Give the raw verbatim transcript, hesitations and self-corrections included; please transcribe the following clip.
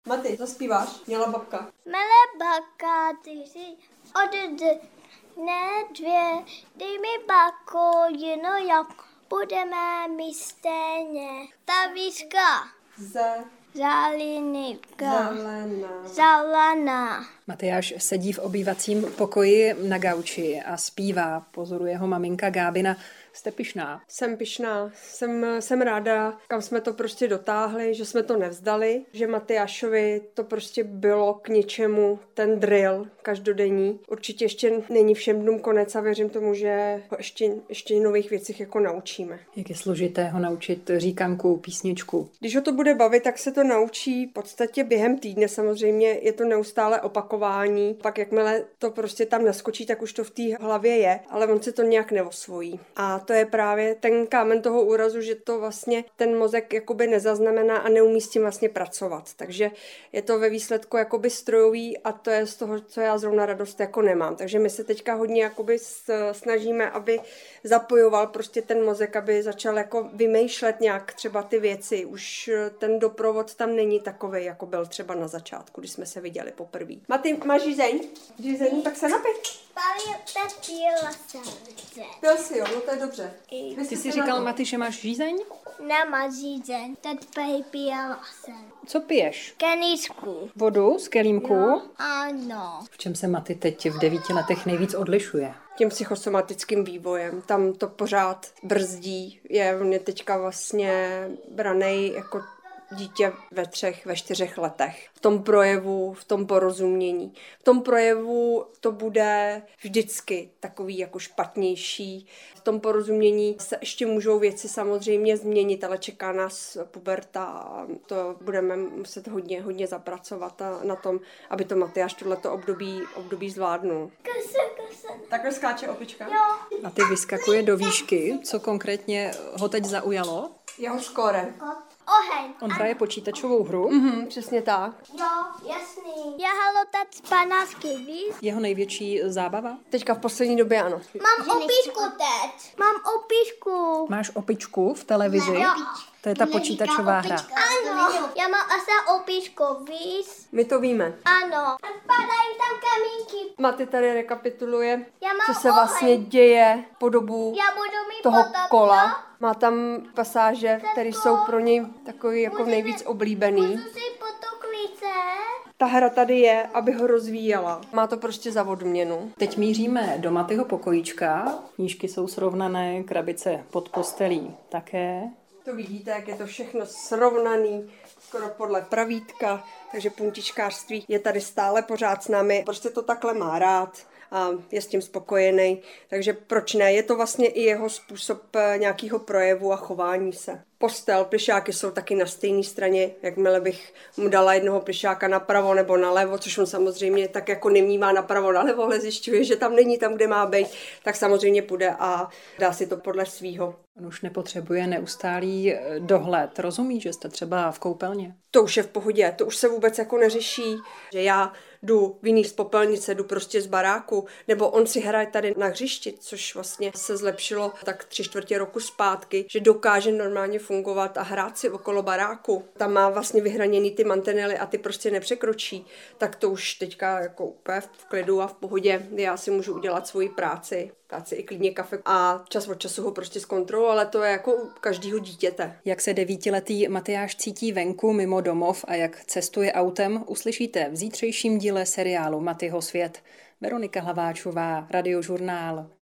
Maty, zaspíváš? Měla babka. Mele baka, ty si od dne dvě, dej mi bako, jenom jak budeme my stejně. Ta výška. Ze... Zelenika. Zelená. Zelená. Matyáš sedí v obývacím pokoji na gauči a zpívá. Pozoruje ho maminka Gábina. Jste pyšná? Jsem pyšná, jsem, jsem ráda, kam jsme to prostě dotáhli, že jsme to nevzdali, že Matyášovi to prostě bylo k něčemu, ten drill každodenní. Určitě ještě není všem dnům konec a věřím tomu, že ho ještě, ještě nových věcích jako naučíme. Jak je složité ho naučit říkanku, písničku? Když ho to bude bavit, tak se to naučí v podstatě během týdne. Samozřejmě je to neustále opakování. Pak jakmile to prostě tam naskočí, tak už to v té hlavě je, ale on se to nějak neosvojí. A to je právě ten kámen toho úrazu, že to vlastně ten mozek jakoby nezaznamená a neumí s tím vlastně pracovat. Takže je to ve výsledku jakoby strojový a to je z toho, co já zrovna radost jako nemám. Takže my se teďka hodně jakoby snažíme, aby zapojoval prostě ten mozek, aby začal jako vymýšlet nějak třeba ty věci. Už ten doprovod tam není takovej, jako byl třeba na začátku, když jsme se viděli poprvé. Maty, máš žízeň? Žízeň, tak se napij. Pali, pila jsem. Pil si jo, no to je dobře. Ty jsi říkal, Maty, že máš žízeň? Nemá žízeň, teď pila jsem. Co piješ? Keníčku. Vodu z kelímku? No, ano. V čem se Maty teď v devíti letech nejvíc odlišuje? Tím psychosomatickým vývojem. Tam to pořád brzdí. Je on je teďka vlastně branej jako dítě ve třech, ve čtyřech letech. V tom projevu, v tom porozumění. V tom projevu to bude vždycky takový jako špatnější. V tom porozumění se ještě můžou věci samozřejmě změnit, ale čeká nás puberta a to budeme muset hodně, hodně zapracovat na tom, aby to Matyáš tohleto období, období zvládnul. Kase, kase. Takhle skáče opička? Jo. A ty vyskakuje do výšky. Co konkrétně ho teď zaujalo? Jeho skóre. Oheň. On hraje počítačovou hru. Mhm, přesně tak. Jo, jasný. Já halotat panářky, víš? Jeho největší zábava? Teďka v poslední době ano. Mám opičku teď. Mám opičku. Máš opičku v televizi? Jo. To je ta počítačová hra. Ano, já mám asi opičku, víš? My to víme. Ano. A padají tam kamínky. Maty tady rekapituluje, Já mám co se oheň. vlastně děje po dobu Já budu mít toho potom, kola. Má tam pasáže, které jsou pro něj takový jako nejvíc oblíbený. Můžu si potoklice? Ta hra tady je, aby ho rozvíjela. Má to prostě za odměnu. Teď míříme do Matyho pokojíčka. Knížky jsou srovnané, krabice pod postelí také. To vidíte, jak je to všechno srovnaný, skoro podle pravítka, takže puntičkářství je tady stále pořád s námi. Prostě to takhle má rád a je s tím spokojený, takže proč ne? Je to vlastně i jeho způsob nějakého projevu a chování se. Postel, plišáky jsou taky na stejné straně, jakmile bych mu dala jednoho plišáka napravo nebo nalevo, což on samozřejmě tak jako nevnímá napravo nalevo, ale zjišťuje, že tam není tam, kde má být, tak samozřejmě půjde a dá si to podle svýho. On už nepotřebuje neustálý dohled. Rozumí, že jste třeba v koupelně? To už je v pohodě, to už se vůbec jako neřeší, že já jdu vinný z popelnice, jdu prostě z baráku, nebo on si hraje tady na hřišti, což vlastně se zlepšilo tak tři čtvrtě roku zpátky, že dokáže normálně fungovat a hrát si okolo baráku. Tam má vlastně vyhraněný ty mantinely a ty prostě nepřekročí, tak to už teďka jako úplně v klidu a v pohodě. Já si můžu udělat svoji práci, dát si i klidně kafe a čas od času ho prostě zkontroluji, ale to je jako u každého dítěte. Jak se devítiletý Matyáš cítí venku mimo domov a jak cestuje autem, uslyšíte v zítřejším díle seriálu Matyho svět. Veronika Hlaváčová, Radiožurnál.